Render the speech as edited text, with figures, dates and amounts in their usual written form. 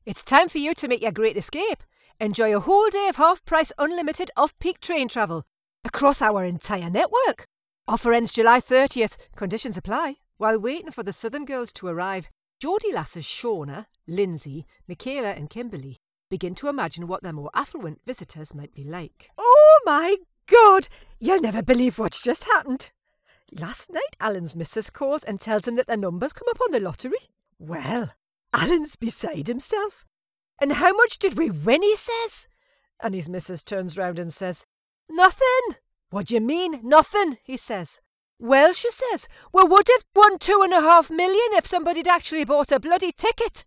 It's time for you to make your great escape. Enjoy a whole day of half-price unlimited off-peak train travel across our entire network. Offer ends July 30th. Conditions apply. While waiting for the Southern girls to arrive, Geordie lasses Shauna, Lindsay, Michaela and Kimberly begin to imagine what their more affluent visitors might be like. Oh my God! You'll never believe what's just happened. Last night, Alan's missus calls and tells him that their numbers come up on the lottery. Well, Alan's beside himself. And how much did we win, he says? And his missus turns round and says, Nothing. What do you mean, nothing, he says. Well, she says, we would have won 2.5 million if somebody'd actually bought a bloody ticket.